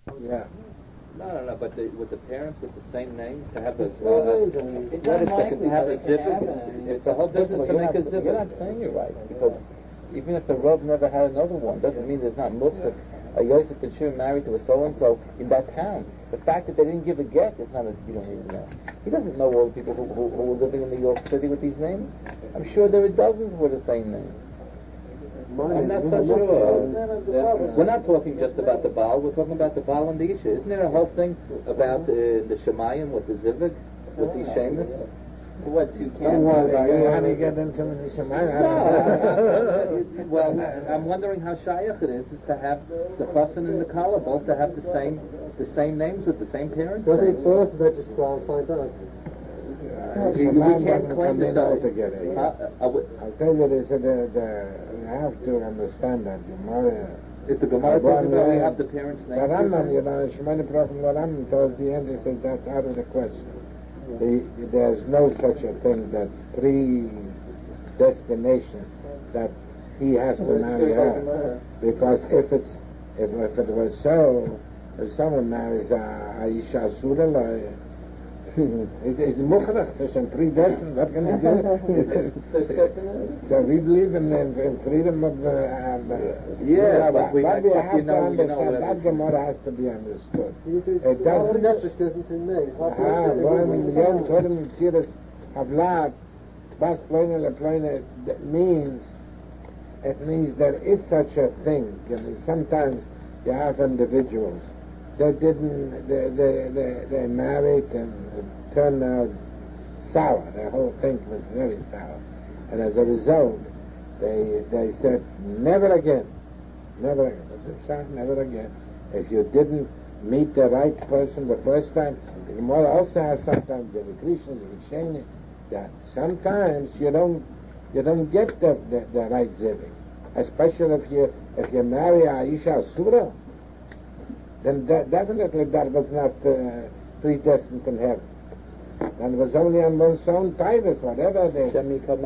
Yeah. No, but with the parents with the same name, to have a It's not likely to have a that it can happen. zivug, it's a whole business to make a zivug. You're not saying it right, because even if the Rav never had another one, doesn't mean there's not mufsek. A Yosef and Shimon married to a so-and-so in that town. The fact that they didn't give a get is not you don't even know. He doesn't know all the people who were living in New York City with these names. I'm sure there are dozens with the same name. I'm not so sure. We're not talking just about the Baal, we're talking about the Baal and the Isha. Isn't there a whole thing about the Shemayim with the Zivug, with these Shemus? What, you can't... How do you get into the Shemayim? Well, I'm wondering how shaykh it is to have the Chassan and the Kala both to have the same names with the same parents. Well, they both register and find out. We can't claim this together. I'll tell you this, you have to understand that Gemara is the Gemara talking about we have the parents' names. The Rambam, Shemani Prophet Rambam towards the end, he says that's out of the question. There's no such a thing that's predestination that he has to marry her, because if it was so, if someone marries Aisha Surah, it's mukhrach, it's predestined. What can you do? So we believe in freedom of. But we have to understand that Gemara has to be understood. It doesn't. It means there is such a thing. Sometimes you have individuals that they married and turned out sour. The whole thing was very sour. And as a result, they said, never again. Never again. I said, never again. If you didn't meet the right person the first time, the Gemara also has sometimes the Krishna, the Visheni, that sometimes you don't get the right zivig. Especially if you marry Aisha Surah, then definitely that was not predestined in heaven. And it was only on one's own private, whatever it is. The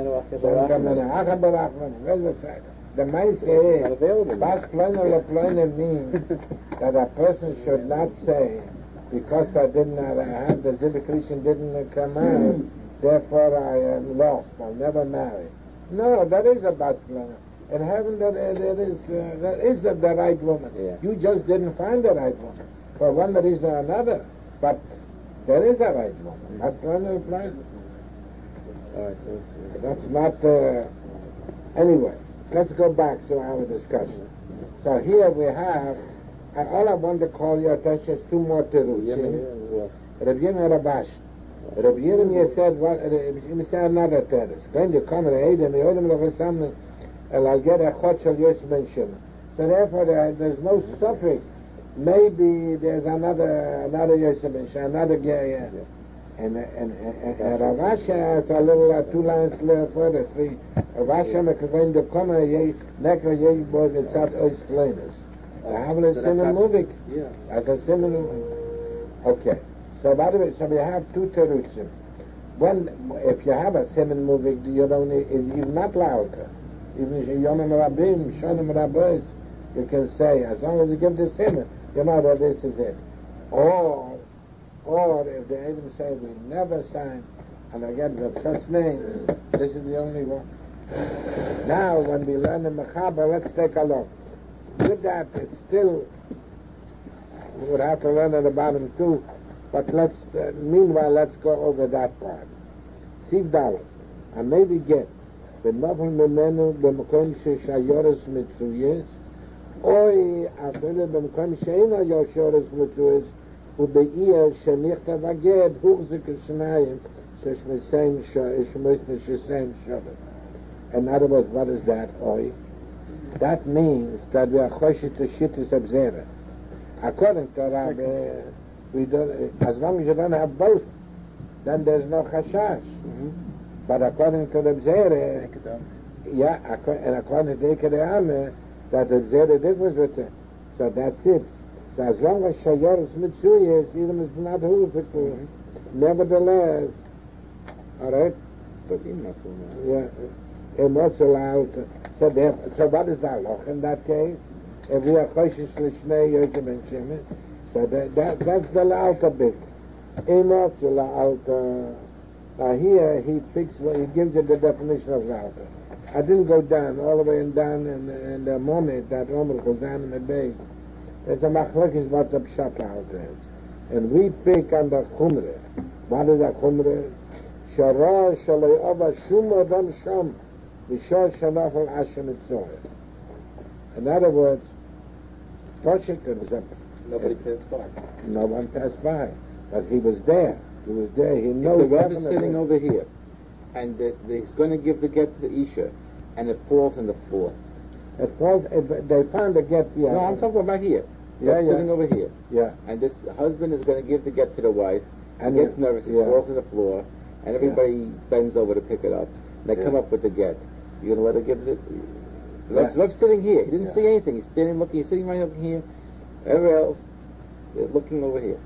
Maise Bas Ploiner Leploiner means that a person should not say, because I didn't have the Zivik Christian didn't come out, therefore I am lost, I'll never marry. No, that is a Bas Ploiner. In heaven, there is the right woman. Yeah. You just didn't find the right woman for one reason or another. But there is a right woman. That's not. Anyway, let's go back to our discussion. So here we have. All I want to call your attention is two more teruts. Rabbi Yirmiyah Rabash. Rabbi Yirmiyah said, "He said another teretz. When you come to Eden, the Odom of something." I'll get a chot shel Yosef ben Shimon. So therefore, there's no suffix. Maybe there's another Yosef ben Shimon, another guy. And Rav Asher has a little 2 lines further. Rav Asher when the comma nekra yei boy the tzat ois flames. I have a simon movik. As a simon. Okay. So by the way, so we have 2 terutzim. Well, if you have a simon movik, you don't need. You're not allowed to. Even if you're Yomim Rabbim, Shonim Rabbis, you can say, as long as you give the simon, you know that this is it. Or if the Edom say, we never sign, and again with such names, this is the only one. Now, when we learn the Mechaber, let's take a look. With that, it's still, we would have to learn at the bottom too, but meanwhile, let's go over that part. Siv Dalet, and maybe get, ונופל ממנו במקום שהיורס מצויס, אוי אפילו במקום שאין היורס מצויס, ובעיר שנכתב הגט, הוחזק השניים, ששמסיים שבת. In other words, what is that, oi? That means that we are choshet to shittus observer. According to Rabbi, as long as you don't have both, then there's no chashash. But according to the Bzere, and according to the Ikere that the Bzere differs with it. So that's it. So as long as Shayor is Mitzuyas, even if it's not Huzikul, nevertheless, alright? And not allowed to. So what is the halach in that case? If we are Choshish Lishnei Yosef ben Shimon, So that's the La'alta bit. Emot La'alta. Here he gives you the definition of La'alta. I didn't go down, all the way and down in the moment that Omer goes down in the base. There's a machlokes what the pshat La'alta is. And we pick on the Chumre. What is the Chumre? Shara Shalei Ava Shum Adam Sham B'Shor Shalafal Asher Mitzorah. In other words, Toshik was up. Nobody passed by. No one passed by. But he was there. He was there. He knows. The Rebbe is sitting over here, and he's going to give the get to the Isha, and it falls on the floor. It falls. They found the get. Yeah. No, I'm talking about here. Yeah, They're sitting over here. Yeah. And this husband is going to give the get to the wife, And gets nervous. He yeah. falls on the floor, and everybody bends over to pick it up. They come up with the get. You're going to let her give it? Love's sitting here. He didn't see anything. He's standing looking. He's sitting right up here. Everywhere else, they're looking over here.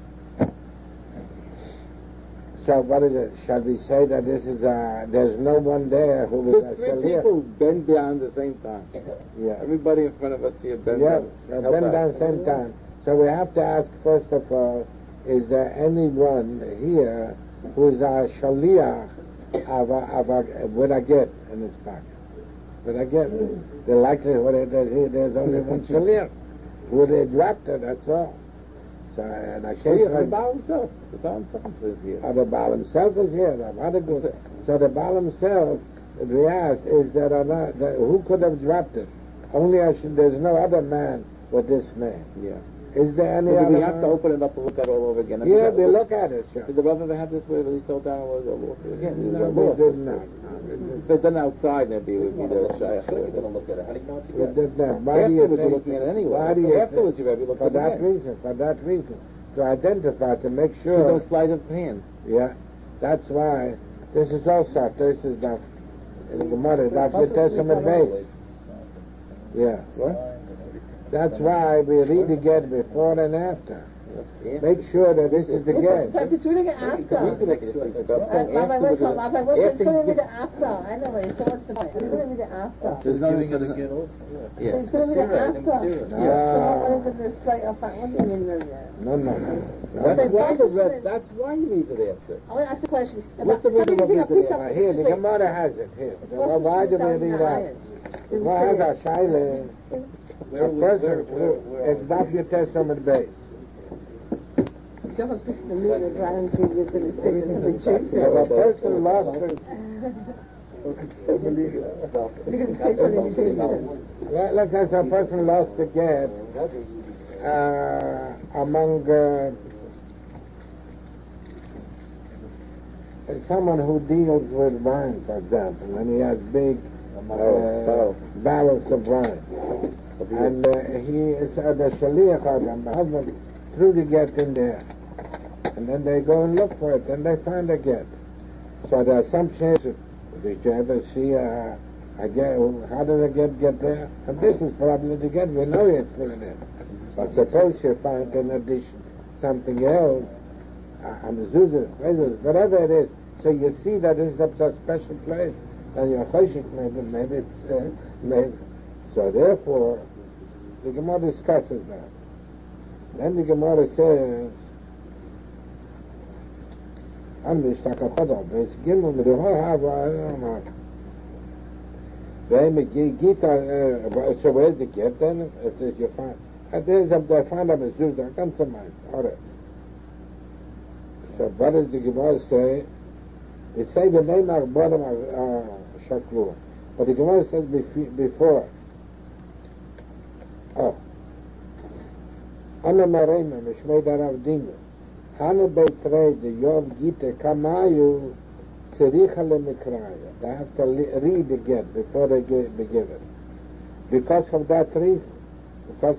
So what is it? Shall we say that this is there's no one there who was There's three people bend down at the same time. Yeah. Everybody in front of us here bend Yeah, down. bend down same time. So we have to ask first of all, is there anyone here who is a shaliach with a get in his pocket? With a get. The likelihood is that there's only one shaliach. Who they dropped it, that's all. So, and I can't The Baal himself. The Baal himself is here. the Baal himself is here. So the Baal himself, the ask is that who could have dropped it? Only there's no other man with this name. Yeah. Is there any Do other we have man? to open it up and look at it all over again? Yeah, we look at it, sure. Did the Rebbe ever have this where he fell down and was again? No, we did not. If it's done outside, maybe it would be the Shaykh. We're going to look at it. How do you know it's a We get? did not. Why do you Afterwards, you're think? looking at it anyway. Why do you Afterwards, think? you maybe look For at that it. reason. To identify, to make So sure. don't slide of hand. Yeah, that's why. This is also, this is the Gemara, that's the Testament base. Yeah. That's why we read the get before and after. Yeah. Make sure that this is the get. But it's really after. Rabbi, It's going to be the after. Anyway, so what's the point? It's going to be the after. There's no Giving it a get also. So it's going to be the after. So what is it straight up? What do you mean then? No. That's why he needs it after. I want to ask a question. What's the reason of this? Here, the Gemara has it here. So why do we read that? Why has a shaila? A person, it's not your Testament base. If a person lost it. Let's say a person lost the get among someone who deals with wine, for example, and he has big barrels of wine. And he is the shaliach Adam, the husband threw the get in there. And then they go and look for it, and they find a get. So there are some chances. Did you ever see a get? How did a get there? And this is probably the get. We know it's put it in. But suppose you find in addition something else, a mezuzah, whatever it is. So you see that it's a special place, and you're choshik, maybe it's maybe. So therefore, the Gemara discusses that. Then the Gemara says, Amrish Takapada, Ves Gimel Meduha Hava, so where's the get then? It says you find. They find a mezuzah, come to mind. All right. So what does the Gemara say? It says the name of bottom of Shaklur. But the Gemara says before. Oh. Ana Marema, Mishmei Darav Dinu. Hana Beitrei, the Yom Gita Kamayu, Tzericha Lemikraya. They have to read again before they give it. Because of that reason. Because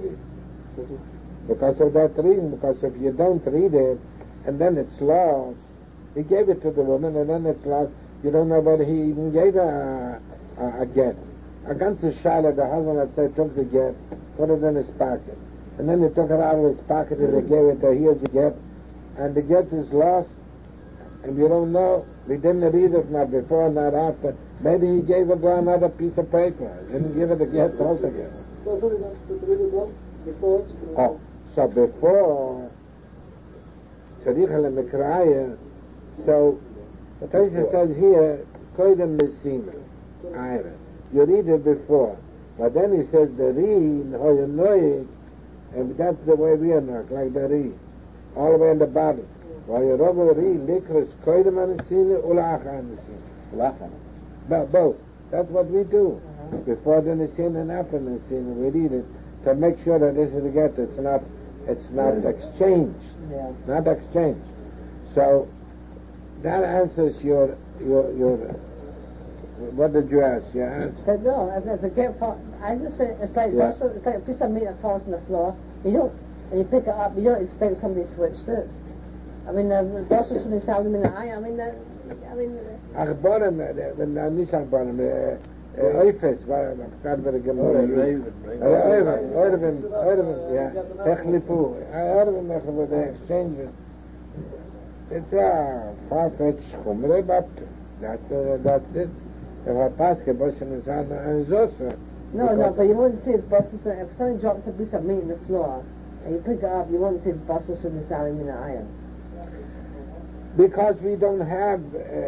if you don't read it, and then it's lost, he gave it to the woman, and then it's lost, you don't know whether he even gave a get. A ganze Schale, the husband had said, took the get, put it in his pocket. And then he took it out of his pocket and he gave it to here's the get. And the get is lost, and you don't know, we didn't read it not before, not after. Maybe he gave it another piece of paper. He didn't give it a get altogether. Oh, So before Tzarich al-Mikraya, so Tosha says here, Koidem Messina, Ira. You read it before. But then he says the Ri, Hoyanoik, and that's the way we are not, like the Ri. All the way in the bottom. While you rub the Ri, Likras Koidem Messina, Ulacha Messina. Both. That's what we do. Before the Messina and after the Messina, we read it to make sure that this is the get. It's not exchanged. Yeah. Not exchanged. So that answers your what did you ask? You asked? No, if the get fall, I just say it's like it's like a piece of meat that falls on the floor. You don't, and you pick it up. You don't expect somebody to switch this. I mean, das ist nicht sagen in der Ei. I mean. Achborim, nicht Achborim, Eifes, war gerade bei der Gemüse. Euren, yeah. Echlipu. Euren, they exchange it. It's a far-fetched chumre, but that's it. If I pass the Boston is on Zosa. No, but you wouldn't see it Boston. If somebody drops a piece of meat in the floor, and you pick it up, you wouldn't see it's Boston in the iron. Because we don't have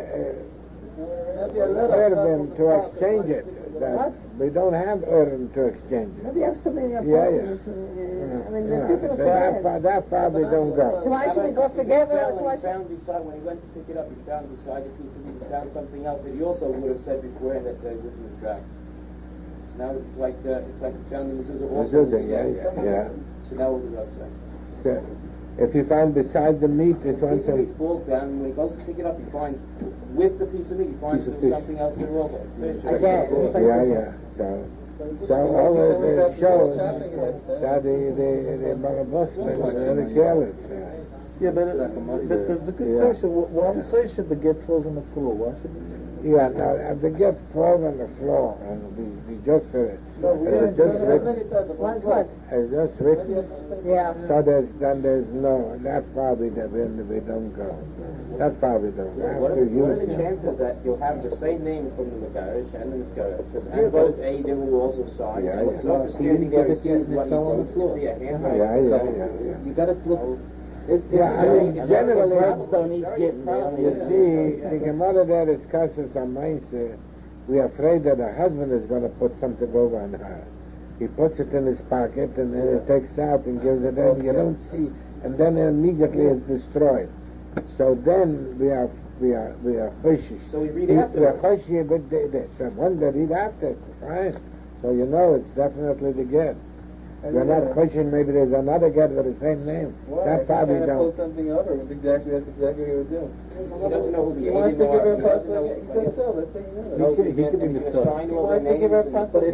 Urban to exchange it. What? We don't have Urban to exchange it. Maybe you have so many of Yeah. I mean, the people That far we don't go. So why should we go together? When he went to pick it up, he found beside the piece of meat, he found something else that he also would have said beforehand that they wouldn't have dropped. So now it's like he found the mezuzah also. Yeah. So now what was upset? So, if you find beside the meat, it piece of meat falls down, and when he goes to pick it up, he finds with the piece of meat, he finds there's something else there also. Fish. Yeah. So all it shows that the Barabosman are very careless. Yeah, but it's a good question. Why should the get falls on the floor? Why should it? Yeah, now if the get falls on the floor, and we just written. It's just written. Yeah. So there's no. That far we don't go. That far we don't go. What are the chances that you'll have the same name from the Megarish and the Misgarish? And both there were also signed. Yeah. He didn't get it yet, and it fell on the floor. Yeah. You got to look. Generally, don't eat getting you see, the Gemara there discusses on Mainzer. We're afraid that the husband is going to put something over on her. He puts it in his pocket and then he takes out and gives it in. You don't see, and then immediately it's destroyed. So then we are choshish. So we read after. We are choshish, but so one they read after, fine. So you know it's definitely the get. You're not choshish. Maybe there's another get with the same name. That probably don't. Something over. That's exactly what he would do. He doesn't know who the wants to agent give her are. a passport. He could sell. That's what you know. He could be the Sign all their Why to give her a names. passport?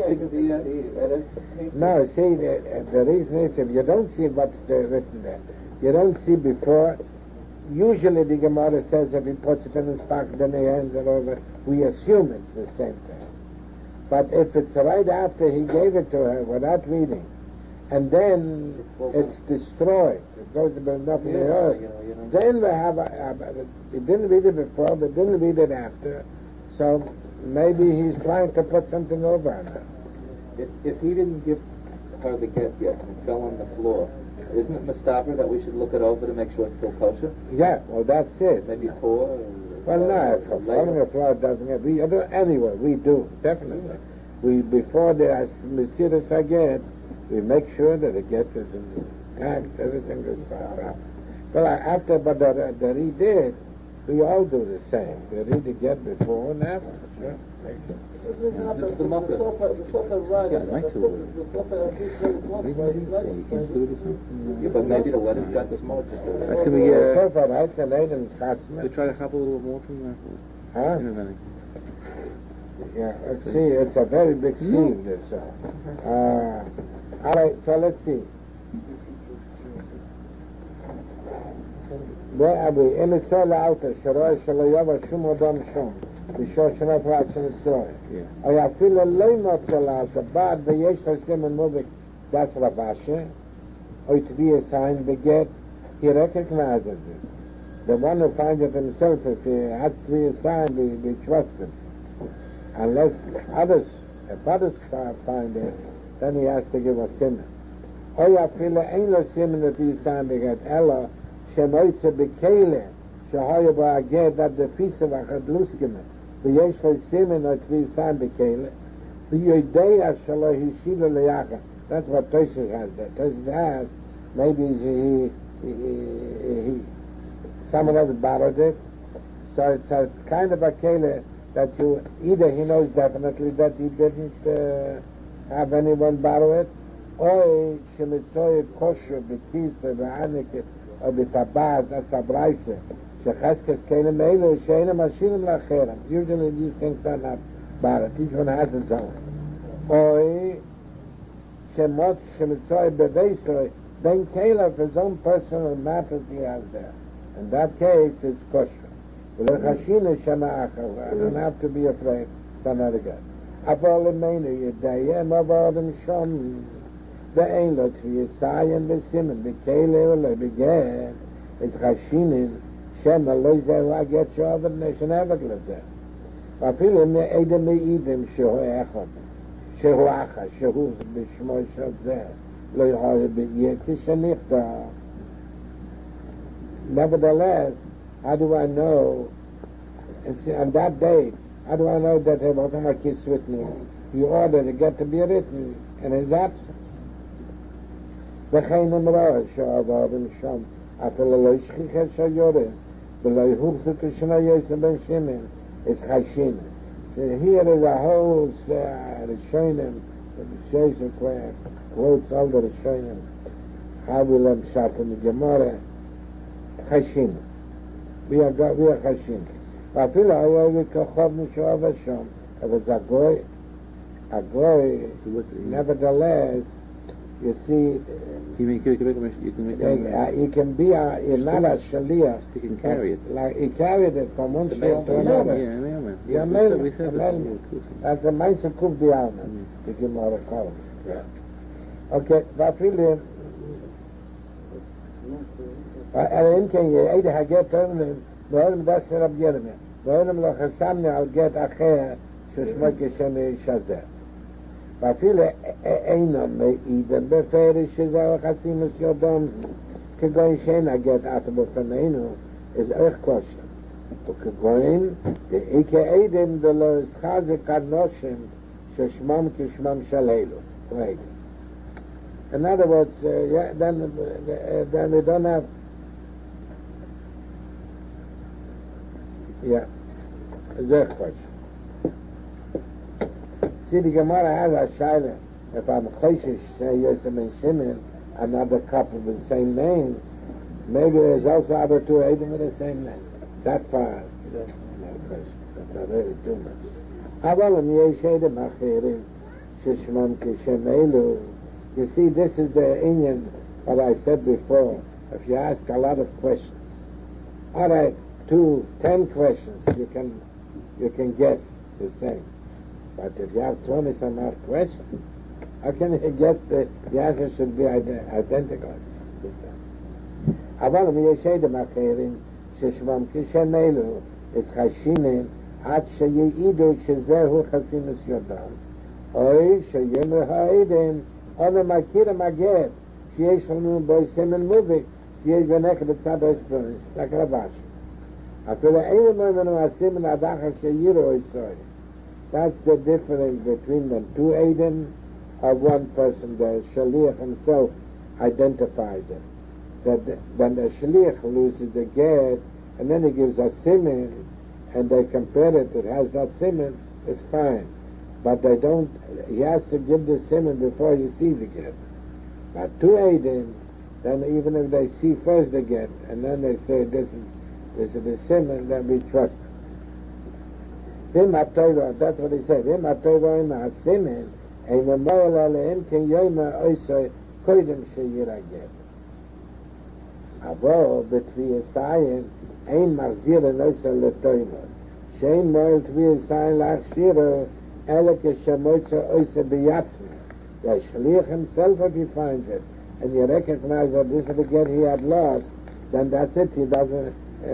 No, see, the reason is if you don't see what's written there, you don't see before. Usually the Gemara says if he puts it in his pocket, then he hands it over. We assume it's the same thing. But if it's right after he gave it to her without reading, and then it's destroyed, it goes to build up in the earth, then we have we didn't read it before, we didn't read it after, so maybe he's trying to put something over on her. If he didn't give her the get yet and it fell on the floor, isn't it Mustafa that we should look it over to make sure it's still kosher? Yeah, well that's it. Maybe pour? Well, no, if falling the floor doesn't have, anyway, we do, definitely. We, before the Mesiras Haget, we make sure that the get is intact, everything is proper. Well, after, but the Ri did, we all do the same. We read the get before and after. Sure. The mucker. Yeah, but maybe the letter's got smudged. I see we try to have a little more from that. Huh? Yeah, let's see, it's a very big scene, this. All right, so let's see. Where are we? In the soul out, Sharoi Shalayava Shumodam Shum. Bishor Shanat Ratchan Tzroy. I feel a loimot Salat, a bad, the Yesh Hasim and Mubik, that's Ravashe. Or to be a sign, the get, he recognizes it. The one who finds it himself, if he has to be a sign, we trust him. Unless if others find it, then he has to give a sinner. Oy afile ein lo simen at die sein beget ella shemoitze bekele shehoye ba aged that the fisa va khadlus gemen ve yesh lo simen at die sein bekele ve yedei shelo hishila leyacha. That's what Toshes has there. Toshes has maybe he someone else borrowed it, so it's a kind of a kele that you either he knows definitely that he didn't have anyone borrow it, or shemitzoy kosher b'kisa v'anike or b'tabad. That's a brayse. Shecheskes kele meilu she'ena mashinim lacherem. Usually these things are not borrowed. Each one has its own. Or shemot shemitzoy b'veisoy ben kele of his own personal matters he has there. In that case, it's kosher. I don't have to be afraid of another guy. Avol meinu yedayem avodim shom ve'ein lo tviyisayim v'simen v'kele u'lo began it's chashinin shema lo zehu aget sho'avad neshen evet lezeh v'afilu me'edem me'idim shehu echad shehu achad shehu b'shmo shel zeh lo yahari b'yeti shenichta. Nevertheless, how do I know, on that date, how do I know that there wasn't a kiss written? He ordered to get to be written in his absence. וכן אמרה שעברם שם, אפילו לא השכיחה שיורס, ולא יהוכסו כשנה יוסף בן שמן, is chashina. So here is a whole Rishonim, the Shesha quotes all the Rishonim, how we learn Pshat in the Gemara, chashina. We are chashina. ואפילו היה וכחוב משואב השם, but it's a goy, nevertheless, you see, you can be not a shaliach. You can carry it. Like he carried it from one shul to another. Yeah, that's a nice kuf dialma. The Gemara calls it. Okay, ואפילו, אם כן יעיד הגט תורמים, ואולם דס רב ירמיה, ואולם לא חסמנו על גט אחר ששמו כשם שזר. ואפילו אינו מעידם בפרש שזהו חסימוס יודום, כגון שאין הגט עטו בפנינו, is איך קושר. וכגון, דאיקה עידם דלו שחזק הנושם ששמם כשמם של אלו. In other words, then we don't have. Yeah, that's question. See, the Gemara has a shaila. If I'm Choshish, say Yosef and Shimon, another couple with the same names, maybe there's also other two Edom with the same name. That far, no question. That's not really too much. Aval Yesh Edom Achirim, Shishmam Kishem Elu. You see, this is the Indian, what I said before. If you ask a lot of questions, all right, 10 questions, you can guess the same. But if you have 20 some odd questions, how can you guess the answer should be identical? אבל מישדם אחרים ששמם כשם אלו is חשינים עד שיעידו שזהו חסימוס יודם, או שיאמר העדים אבל מכיר המגד שיש לנו בו סמן מוביק שיש בנך בצד האספרנס, רק רבש. אפילו אין ממנו הסמן הדחר שירו ישראל. That's the difference between them. Two Aiden of one person. The Shaliach himself identifies it. That when the Shaliach loses the get, and then he gives a siman, and they compare it has that siman, it's fine. But they don't, he has to give the siman before you see the get. But two Aiden, then even if they see first the get, and then they say this is the siman, then we trust it. That's what he said. Him atoiva im hasimin, ein moel aleim ken yoyma oisoi koidem sheyiraget. Avo betviyasayin ein marzir enoisa letoiva. Shein moel tviyasayin lachshiro ele keshamoitza oisa biyatsma. The shliach himself, if he finds it, and you recognize that this is the get he had lost, then that's it. He doesn't.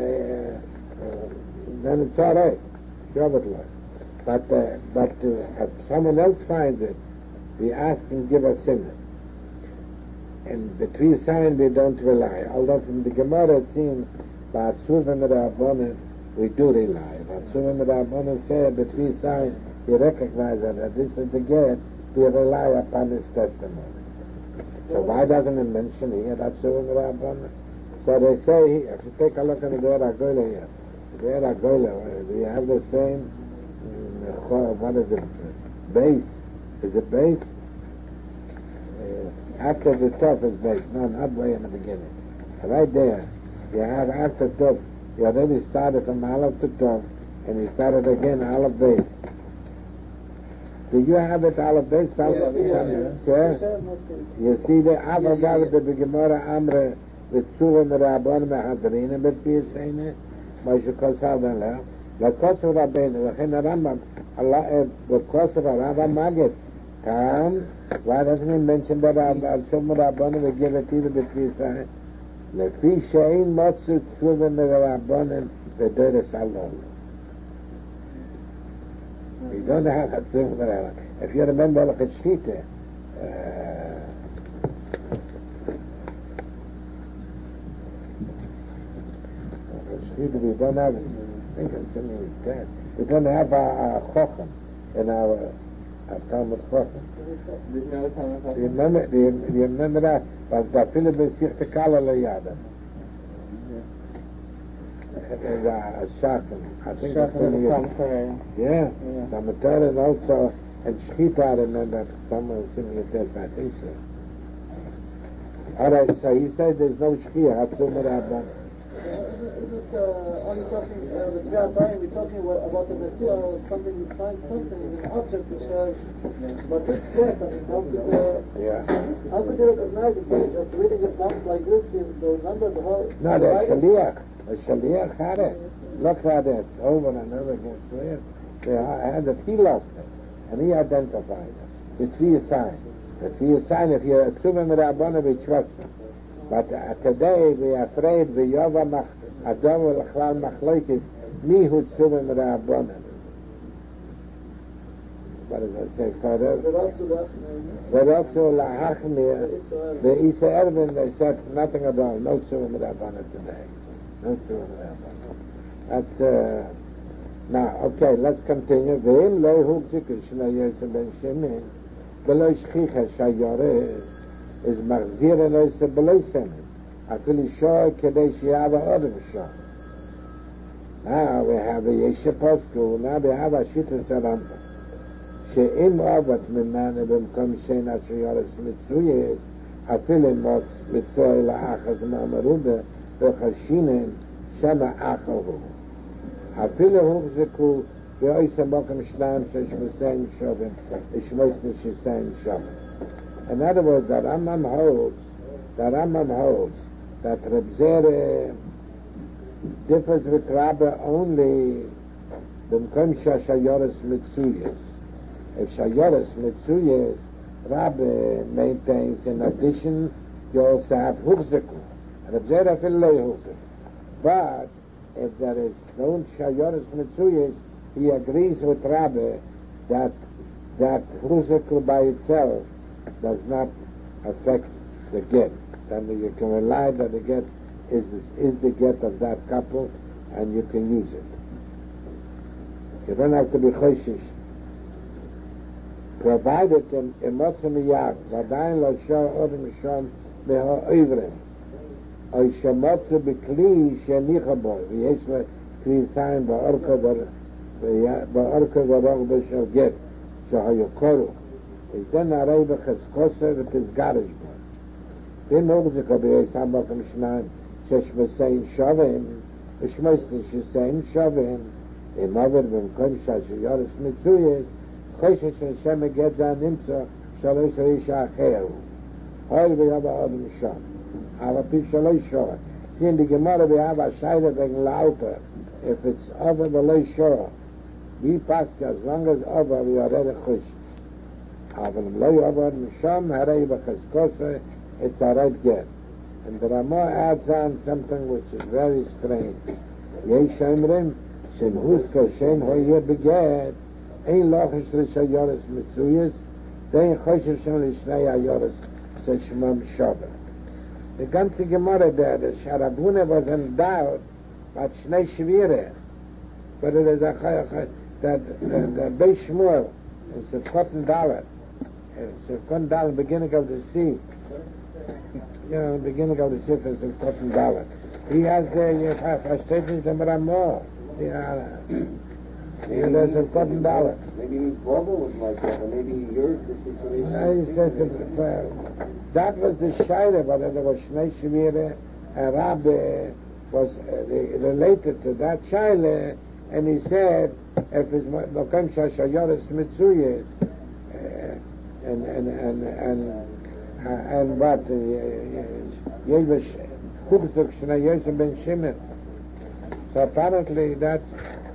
Then it's all right. But if someone else finds it, we ask him give us siman. And the three sign we don't rely. Although from the Gemara it seems, but Tzuvim Rabbanan we do rely. But Tzuvim Rabbanan said the three sign you recognize that this is the get, we rely upon his testimony. So why doesn't it mention here that Tzuvim Rabbanan? So they say, if you take a look at the Deir HaGoyle here, the Deir HaGoyle, we have the same, what is it, base? Is it base? After the Tov is base, no, not way in the beginning. Right there, you have after Tov, you already started from Aleph to Tov, and you started again Aleph base. Do you have it Aleph base? You see the Avodah the Gemara Amre with Tzuvim Rabbanan Mehadrin and with B'Yisene Moshe Kosar Ben Leh L'Kosar Rabbeinu L'Chen Rambam Allah L'Kosar Rambam Magid Kam. Why doesn't he mention that Tzuvim Rabbanan we give it either with B'Yisene L'Fi Shein Motzu Tzuvim Rabbanan V'Dores Alon. You don't have a Tzuvim Rabbanan. If you remember like a Shchita we don't have, I think it's something like that. We don't have a Chochem in our Talmud Chochem. Do you remember that? But the Philip is Sichte Kala Layada. A Shachem. I think it's something like that. Yeah. The Matar and also, and Shchita, I remember somewhere something like that. I think so. Alright, so he said there's no Shchia, Hatzum Rabban. Is it only talking, the Tviyat B'Ayim, we're talking about the Messiah, something, you find something, an object which has, but this death, I mean, how could you recognize it? Just reading it once like this, you remember the whole... No, the Shaliach had it. Look at it, over and over again. They had it, he lost it, and he identified it. The three sign. The three sign, if you're a Tzuvim Rabbanan, we trust him. But today we are afraid v'yova Adam v'lachlal machloikis mihu Tzuvim Rabbanan. What does that say further? V'rotzu lahachmir v'isa Ervin, they said nothing at all, no Tzuvim Rabbanan today. No Tzuvim Rabbanan. That's, now, okay, let's continue. V'im lo hukzik shna Yosef ben Shemin v'lo shchicha shayore is Marzir and Oysa below Semen. I feel sure Kadesh Yava Odom Shah. Now we have a Yeshiposku, now we have a Shita Saramba. She'im Ravat Mimana Bimkom Shein Ashiyaris Mitzuyes, I feel in Mots Mitzoy La'achas Ma'amaruda, V'chashinen Shema Achavu. I feel Hukziku, V'oysa Mokum Shnam Shesh Musayin Shovim, Ishmos Nishisayin Shovim. In other words, the Rambam holds that Reb Zera differs with Rabba only b'mkom shayoris mitzuyas. If shayoris mitzuyas, Rabba maintains in addition you also have hukziku. Reb Zera fil lei hukziku. But if there is no shayoris mitzuyas, he agrees with Rabba that hukziku by itself does not affect the get. Then you can rely that the get is the get of that couple, and you can use it. You don't have to be choshish. Provided in motzim yad, v'adayin lo shor odem shom meho oivrim, oy shemotzu b'kli shenicha bo, v'yesh lo kli sayin ba'orko v'orko b'shor get, shahayokoru. Is then a reibe cheskoser with his garish boy. Then Hukzik Abiyay Sambakim Shnaim Shesh V'sein Shavim V'shmois Nishisein Shavim Imavir V'mkom Shashiyaris Mitzuyes Choshesh Hashem Egedza Nimtza Shalosh Risha Acheru Hoil V'yava Odom Sham Avapi Shalosh Shor. See in the Gemara we have a Shaila V'gn Lauter. If it's over the Loy Shor, we pass as long as over we are ready Chosh. אבל אם לא יעבור משם, הרי בחזקוסה, it's a right get. And the Ramah adds on something which is very strange. יש אומרים, שמהוסקו שאין הויה בגט, אין לוחש לשיירס מצויס, ואין חושש שם לשני היורס so Shemam Shabbat. The ganze Gemara there, the Sharabune was in doubt, but Shnei Shvire. But it is that the Beis Shmuel in Sivkot and Dalet, Sivkot Dalet, beginning of the sea, the beginning of the sea is Sivkot and Dalet. He has the statements of Ramah. There's Sivkot and Dalet. Maybe his brother was like that, or maybe he heard the situation. He says that was the Shaila, but there was Shnei Shvire, and Rabbi was related to that Shaila, and he said, if it's Mokem Shashayoris Mitzuyes, and what, Yevish, Kubsuk Shnei Ben Shimon. So apparently that's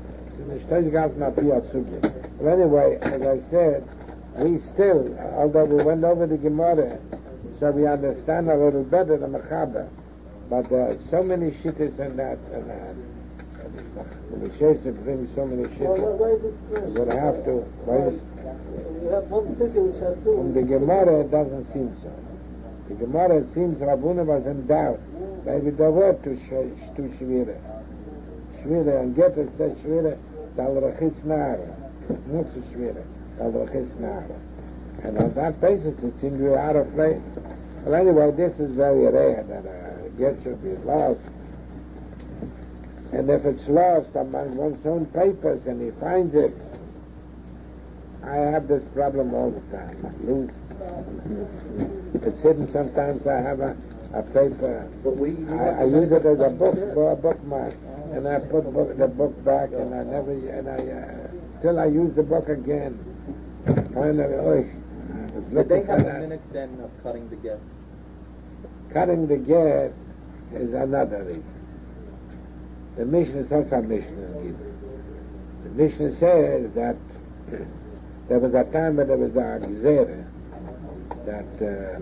but anyway, as I said, we still, although we went over the Gemara, so we understand a little better the Mechaber, but there are so many shittas in that, the Shesef brings so many shittas. Why is it strange? We're going to have to, You have one city which has two. from the Gemara it doesn't seem so. The Gemara it seems Rabuna was in doubt. Maybe there were two Shvira. Shvira, and get it says Shvira, Dal Rechitz Nara. Mutsu Shvira, Dal Rechitz Nara. And on that basis it seems we are out of place. Well anyway, this is very rare that a get should be lost. And if it's lost among one's own papers and he finds it, I have this problem all the time. I lose. It's hidden sometimes. I have a paper. But I use it as a bookmark, and I put the book back, and I never, till I use the book again. Finally, But they have a minute then of cutting the get. Cutting the get is another reason. The Mishnah is also a Mishnah in Gidon. The Mishnah says that there was a time when there was a Gzera that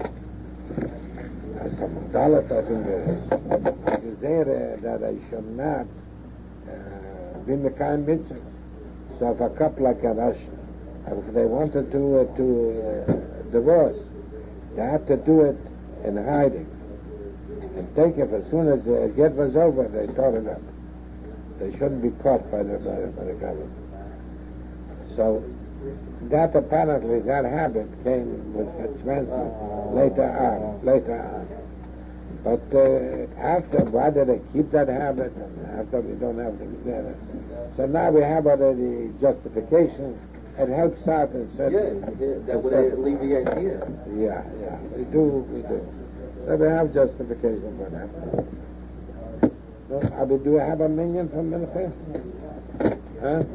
some Dalet, I think there is a Gzera that I should not be Mekayim mitzvahs. So if a couple like a Russian, if they wanted to divorce, they had to do it in hiding and take it as soon as the get was over. They tore it up. They shouldn't be caught by the government. So that apparently that habit was expensive later on. But after, why did they keep that habit? And after we don't have the Gzera. So now we have already justifications. It helps out in certain... That would alleviate here. Yeah, we do. So we have justification for that. So, do we have a million for Minchah? Huh?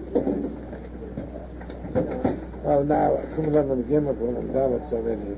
Well, now, Kumlan and Gimel and David's already...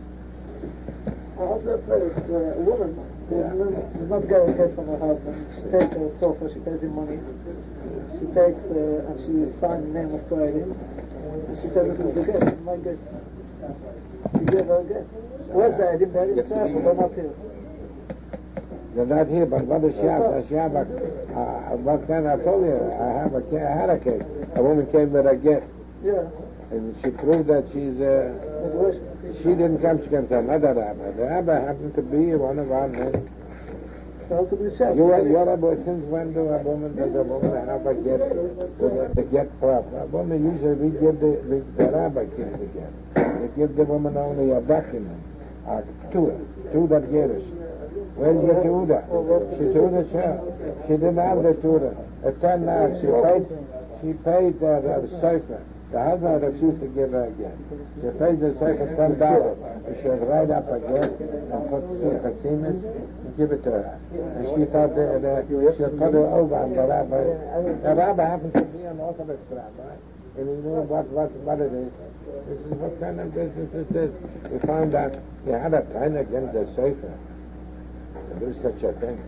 How does a woman does not get a get from her husband? She takes a sofa, she pays him money. She takes and she signs the name of Torah. And she said, this is the gift, this is my gift. She gave her a gift. Where's the Edim? The Edim travel, they're not here. They're not here, but what does she have? Does she have what kind I told you? I had a case. A woman came with a gift. Yeah. And she proved that she didn't come, she came to another rabbi. The rabbi happened to be one of our men. So to be said. Your rabbi, since when does a woman have a gift? The gift proper. A woman usually we give the rabbi gives the gift. We give the woman only a document, two that gave us. Where's your Tuda? She didn't have the Tuda. It turned out she paid the sofa. The husband refused to give her again. She paid the sofa $10. She should write up again and put Chasimis and give it to her. And she thought she'll put it over on the rabbi. The rabbi happens to be an Orthodox rabbi. And you know what it is. This is what kind of business is this? We found out he had a time against the sofa. To do such a thing.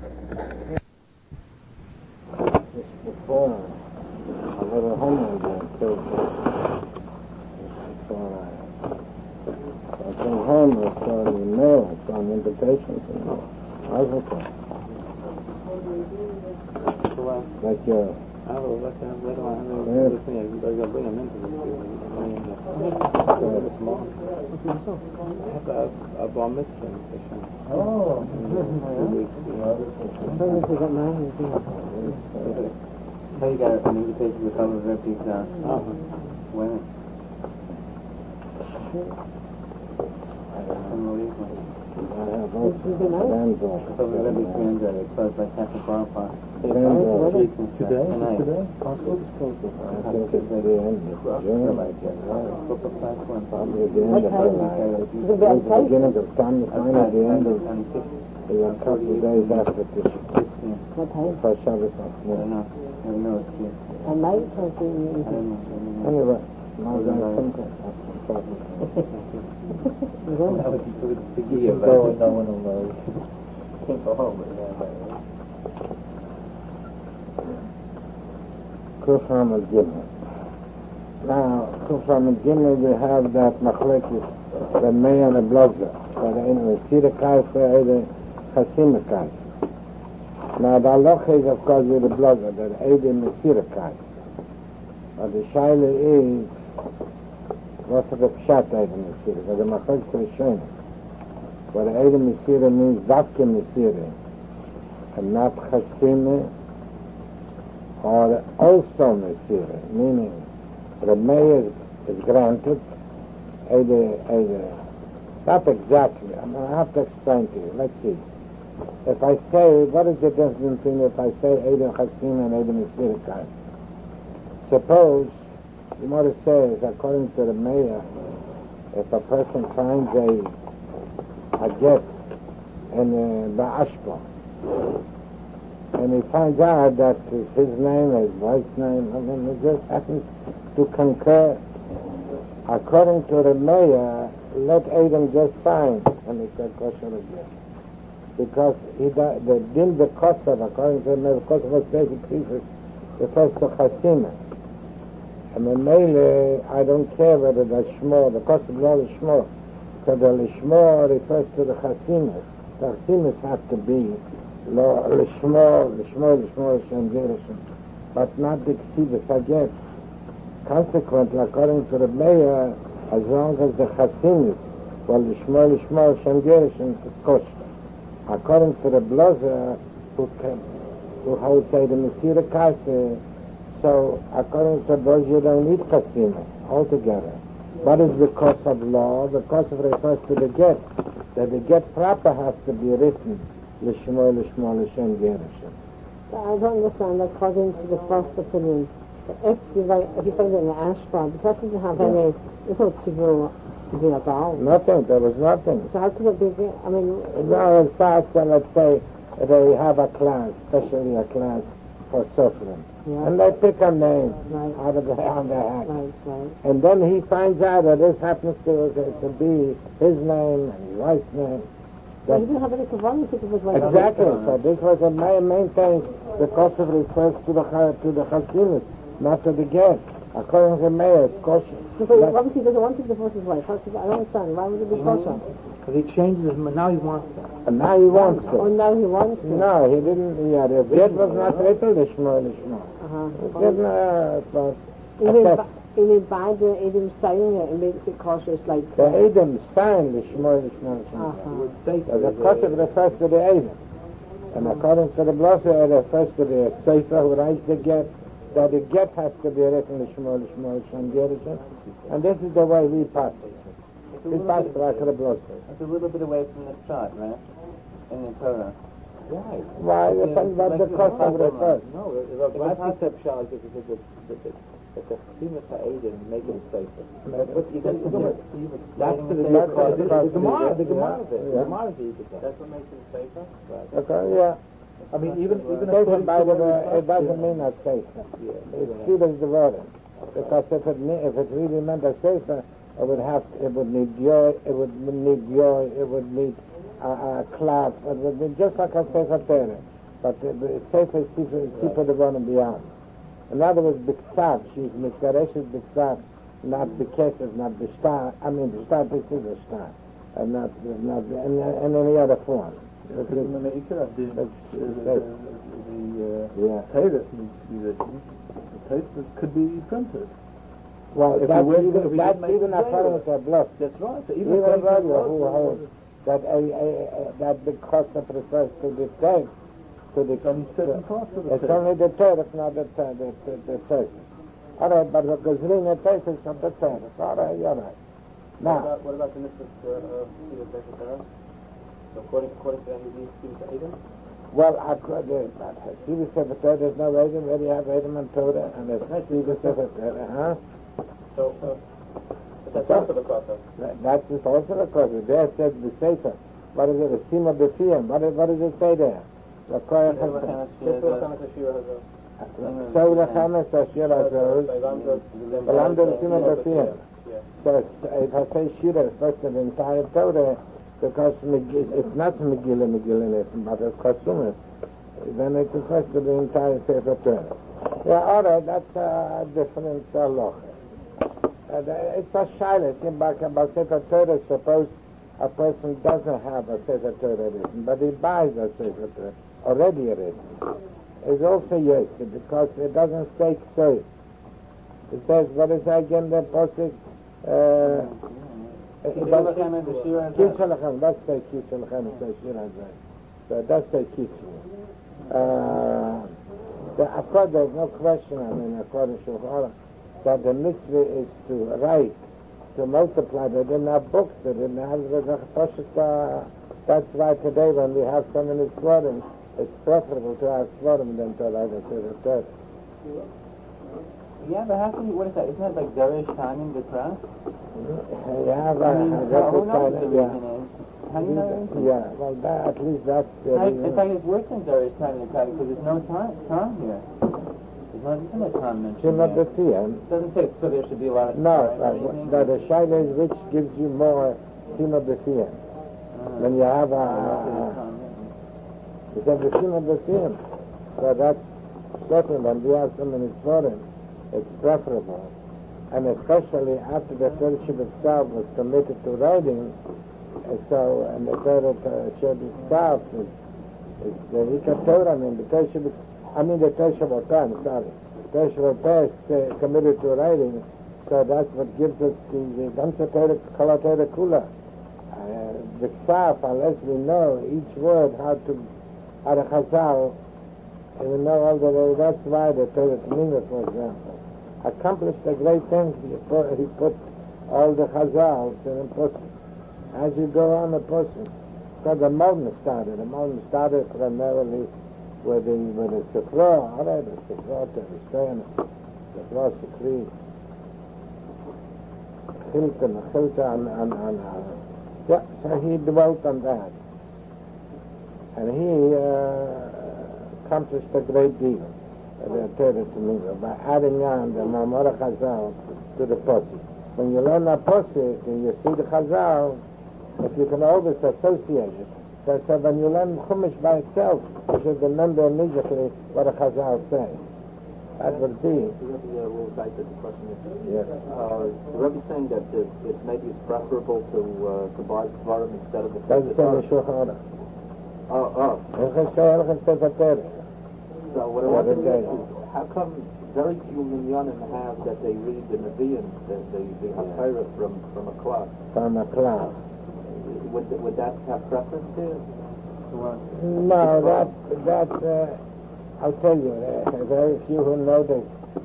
Before I had a homework I came home and saw the mail, some invitations and all. I was okay. Like Let's bring them into this. A bar mitzvah. Oh. So you got an invitation to come to Rebbe's wedding. Rebbe's granddaughter, close by Catholic Bar Park. Today? A couple of days after this. What time? For Shabbos. I don't know. I have no excuse. At night, something. Anyway, no one will know. Can't go home. Kufram al Gimel. Now, Kufram al Gimel, we have that machlekes, the Mei and the Blazer, but the Mesira Kaisa, the Chasima Kaisa. Now, the halacha is, of course, with the Blazer, that the Mesira Kaisa. But the Shaila is, what's the Pshat Eide Mesira? But the machlekes is Shona. But the Eide Mesira means Davke Mesira, and not Chasima, or also Mesira, meaning the mayor is granted, not exactly, I'm going to have to explain to you. Let's see. If I say, what is the difference between if I say Eidem Chasim and Eidem Mesira? Suppose, the Gemara says, according to the mayor, if a person finds a get in Ba'ashpa, and he finds out that his name, his wife's name, and it just happens to concur. According to the mayor, let Adam just sign, and it's a kosher again. Because the din the kosher, according to the mayor, the kosher was basic pieces, refers to chasima. And the mayor, I don't care whether the shmor, the kosher blood is shmor. So the lishmor refers to the chasimas. The chasimas have to be Lishmor, Shem Gershon, but not the Ksibis again. Consequently, according to the mayor, as long as the Chasimis, well, Lishmor, Shem Gershon is kosher. According to the Blazer, who holds say the Mesira Kase, so according to those you don't need Chasimis altogether. What is because of law? Because it refers to the get. That the get proper has to be written. L'shmo, L'shem Gershon. I don't understand, according to the first opinion, if you find it in the ashbar, the person doesn't have any, there's no to be a bow. Nothing, there was nothing. So how could it be, I mean... No, in Sasa, let's say, they have a class, especially a class for suffering. Yeah. And they pick a name out of on their hat. Right. And then he finds out that this happens to be his name and his wife's name. Well, he didn't have any kavanah to give his wife. Exactly. So this was a main thing. The kosher refers to the chasimus, not to the get. According to the mayor, it's kosher. So obviously he doesn't want to divorce his wife. I don't understand. Why would it be kosher? Because he changes his mind. Now he wants to. And now he wants to. Oh, now he wants to. No, he didn't. Yeah, the get was not written. Lishma. You mean by the Edom signing it, it makes it kosher. It's like the Edom sign Lishma. The kosher refers to the Edom, and according to the Blosser, it refers to the Sefer who writes the get. That the get has to be written Lishma, Shem Gershon, and this is the way we pass it. We pass it like the Blosser. It's a little bit away from the shot, right? In the Torah. Why? Why? But the kosher refers. No, the concept shot is that the Chasimus HaEdim make it safer. That's the Gemara. The Gemara is it. That's what makes it safer? Right. Okay, yeah. I mean, even safer, by the way, it doesn't mean a safer. It's still as devoted. Because if it really meant a safer, it would need joy, it would need a class, it would be just like a sefer Torah. But the sefer is super devoted beyond. In other words, Biksav, she's Mishkareshes Biksav, not Bikesef, not Bishtar. I mean, Bishtar is Bishtar, and not in any other form. You could have the Tatus musicians, the Tatus could be printed. Well, If that's we wish even, that we that's didn't make even it a problem later. with the bluff. That's right. So Even radio who holds that that the Kosa prefers to the text, to the It's only certain parts of the it's text. only the text, not the text. All right, but the Gazrina text is not the text. All right, you're right. Now, What about the mitzvah of Siva Sefer Torah? So according to them, you need Siva Sefer. well, Siva Sefer Torah, there's no Edom, where you have Edom and Torah, and there's Siva Sefer Torah, So, but that's also the Kosa. That's also the cause. There it says the Sefer. What is it? The Sima B'Fiyam. What does it say there? The Koyach HaShem. So the Chametz Ashir HaZoz. Belamdo Sima B'Fiyam. So if I say Shira, it's supposed to be the entire Torah, because it's not Megillah, but it's Chasumah. Then it's supposed to be the entire Sefer Torah. Yeah, all right, that's a different law. It's a shayla. About Sefer Torah, suppose a person doesn't have a Sefer Torah written, but he buys a Sefer Torah already written. It's also Yosef, because it doesn't say so. It says, what is that again, the Posik? Kishalachem, let's say Kishalachem, it says Shirazai. So it does say Kishalachem. Of course, there's no question, according to Shulchan Aruch, that the mitzvah is to write, to multiply. They didn't have books, they didn't have that's why today when we have so many svarim, it's preferable to have svarim than to write a Sefer Torah. Yeah, but how can you, what is that? Isn't that like Zeresh Timing the Torah? Yeah, but Who knows the reason is? How do you know the reason? Yeah, well, at least that's the reason. In fact, it's worse than Zeresh Timing the Torah because there's no time here. There's no time mentioned Shema here. B'Fiyam. It doesn't say so there should be a lot of No, time or anything. the shayla is which gives you more Shema B'Fiyam. When you have it's a Shema B'Fiyam. So that's certain when we have so many svarim. It's preferable, and especially after the fellowship itself was committed to writing, and the Torah itself is the Ikar Torah. The Torah Shabbat, the Torah Shabbat committed to writing, so that's what gives us the ganze Torah, Kol Torah Kula. The Ksaf, unless we know each word how to Chazal, and we know all the way. That's why the Torah Tamina, for example, accomplished a great thing. He put all the Chazals in a person. As you go on a person, so the Malna started. The Malna started primarily with the Sefra, all right, the Sefra, the Rishayim, Sefra, Shekri, Chilta, yeah, so he dwelt on that. And he accomplished a great deal. The Torah Tamina, by adding on the Mamara Chazal to the Posik. When you learn a Posik and you see the Chazal, if you can always associate it, so when you learn Chumash by itself, you should remember immediately what a Chazal say. That would be. We'll cite the question. Yes. The Rebbe is saying that it maybe it's preferable to buy Svarim instead of the Doesn't say the Shulchan Aruch. Doesn't say the Torah. So what I want to ask is, how come very few minyanim have that they read the Nevi'im, the Haftarah from a cloth? From a cloth. Would that have preference there? No, that I'll tell you, very few who know the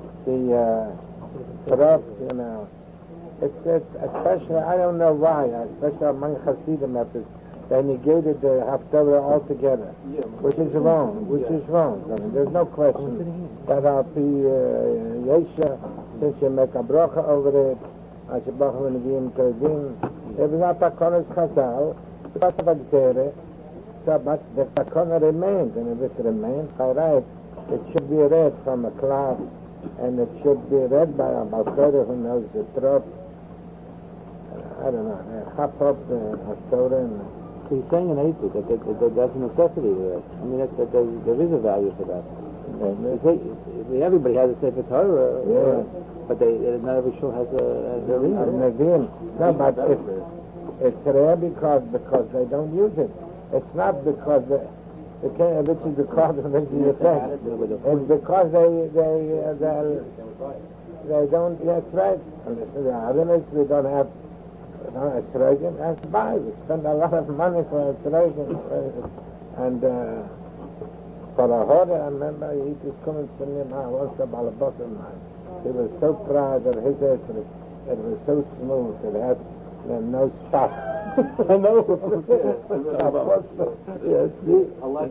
Torah, it's especially, I don't know why, especially among Hasidim methods, they negated the Haftarah altogether, which is wrong. I mean, there's no question that I'll be Yesha, since you make a bracha over it, if it's not Takonas Chazal, because of Agzere, so, but the Takona remains, and if it remains, by right, it should be read from a cloth, and it should be read by a Balkore who knows the trop. I don't know, chop up the Haftarah. So he's saying in Eitzit that that's a necessity there. I mean, that there is a value for that. Everybody has a Sefer Torah, but not every shul has a reason. No, but it's rare because they don't use it. It's not because which is the cause of the effect. It's because they don't. That's right. And this is the otherness. We don't have estrogen. That's why we spend a lot of money for estrogen. And for a hoarder, I remember he was coming to me once about a bottle line. He was so proud of his estrogen. It was so smooth. It had no spot. I know. Yeah, see? I like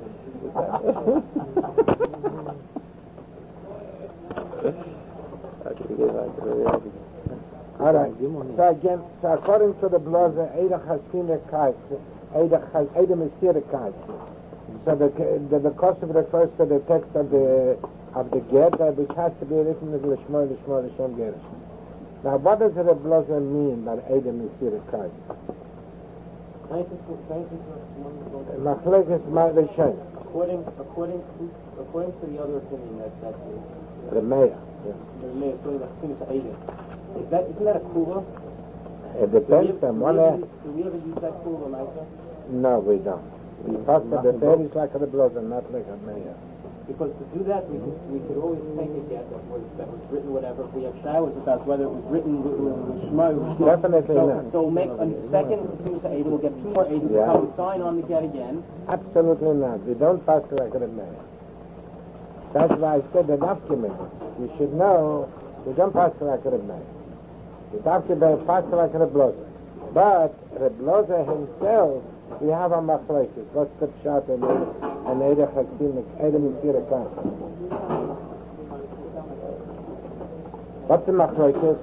All right. So again, according to the Blazer, Eida Chasina Kaisi, Eida Mesira Kaisi. So the Kosovo refers to the text of the Get, which has to be written as Lishmo Lishem Gerish. Now, what does the Blazer mean by Eida Mesira Kaisi? Machlekes Ma'rishayin. According to the other opinion that The mayor. the mayor saying that Chasina Eida. Isn't that a kula? It depends on one. Do we ever use that kula, Maisa? No, we don't. We talk to the babies like a Blazer, not like a mayor. Because to do that, we could always take a get that was written whatever. If we have showers about whether it was written with Shema. Definitely not. So we'll make a second Chasina Eida. We'll get two more Eidas to come and sign on the get again. Absolutely not. We don't pass like a mayor. That's why I said the document. You should know we don't pass like a mayor. The document pass like a Blazer. But the Blazer himself, we have a machlekes. What's the pshat and Eida Chasina, Eida Mesira Kaisi? What's the machlekes?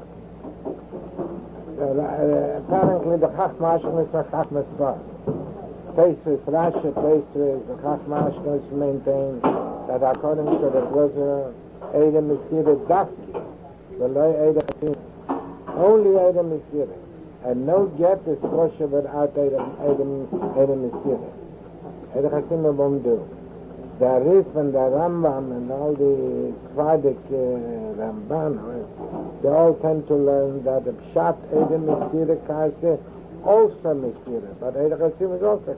Apparently the Chachma Ashkenaz is a Chachma Sfar. Tosfos Rashi, Tosfos, the Chachma Ashkenaz maintain that according to the Blazer, Eida Mesira Dafki, the Loi Eida Chasina, only Eida Mesira. And no get is kosher without Eida Mesira. Eida Chasina won't do. The Arif and the Rambam and all the Sephardic Ramban, they all tend to learn that the Pshat Eida Mesira Kaisi also Mesira, but Eida Chasina is also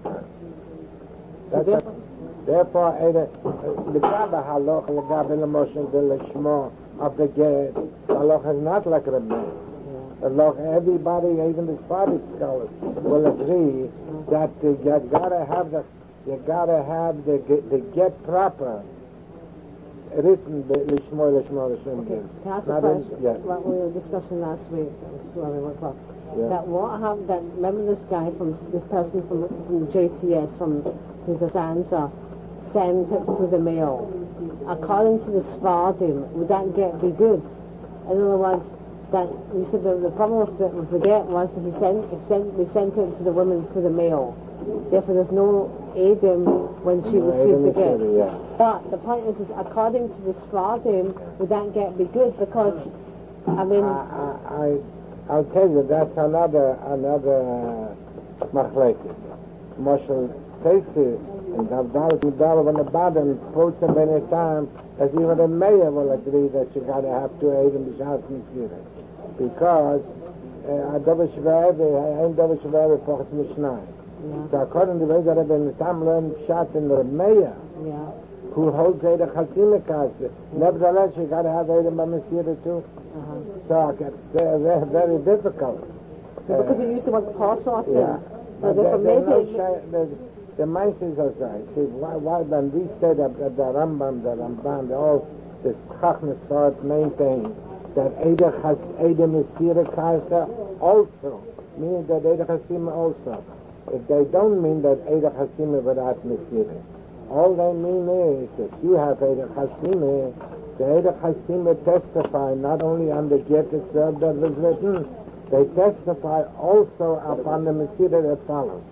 Kaisi. Therefore, Eida, the Gaba Haloch, the Gaba Lamoshin, the Lishmo of the Get, Haloch is not like Rabbi. Everybody, even the Sephardic scholars, will agree that you gotta have the get proper written Lishmo. Can I ask a question? Yeah. What we were discussing last week, Yeah. that what happened? That remember this guy this person from JTS who's a Zanza sent it through the mail. According to the Sephardim, would that get be good? In other words, that we said the problem with the get was that we sent it to the woman through the mail. Therefore, there's no Adam when she received the get. Yeah. But the point is according to the Sephardim, would that get be good? Because, I mean, I'll tell you that's another machlekes. Moshe Tosfos and Abdallah on the bottom quotes him many times that even the mayor will agree that you gotta have two Adam b'shas Mesira. Because Dover Shvere for Mishnah. So according to the way that I've been learning Pshat in the mayor, who holds Eida Chasina Kaisi, nevertheless you got to have Eida Mesira too. So they're very difficult. because you used the word parcel, Yeah. so therefore maybe The Maises are saying, see, why when we say that the Ramban, all this Chachmas thought maintain that Eida Mesira Kaisa also, meaning that Eida Chasima also. If they don't mean that Eida Chasima without Mesira, all they mean is if you have Eida Chasima, the Eida Chasima testify not only on the get itself that was written, they testify also upon the Mesira that follows.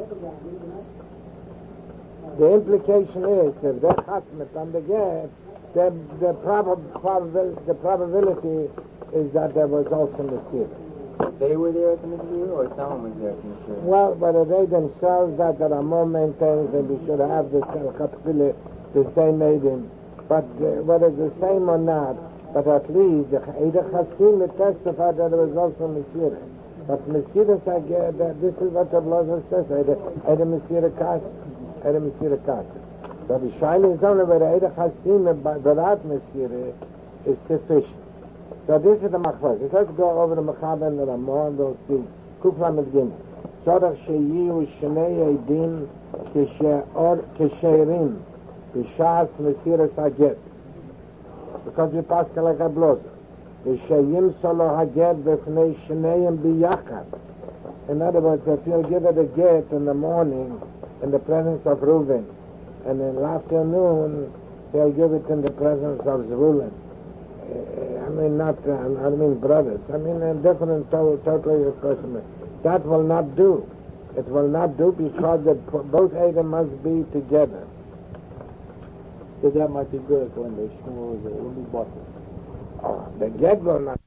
The implication is if they're chasmit on the get, the probability is that there was also Mesira. They were there at the Mesira, or someone was there at the Mesira? Well, whether they themselves that are more maintained that we should have the same Edim, but whether it's the same or not, but at least the Eida Chasima testified that there was also Mesira. But Mesira, this is what the Blazer says, Eida Mesira Kaisi. Ere Mesira Kasa. So the Shaila is only where Ere Chasima without Mesira is sufficient. So this is the Machlokas. Let's go over the Mechaber and the Ramah and we'll see. Kufla Medgim. Sodach Sheyiu Shnei Eidim Kesherim B'Shas Mesira Saget. Because we pass like a blood. V'Sheyim Solo Haget B'Fnei Shneim B'Yachad. In other words, if you give it a get in the morning in the presence of Reuven, and in the afternoon he'll give it in the presence of Zvulun. I mean brothers. I mean a different totally person. That will not do. It will not do because both Adam must be together. So that might be good when the Shmuel will be bought. Oh, the get will not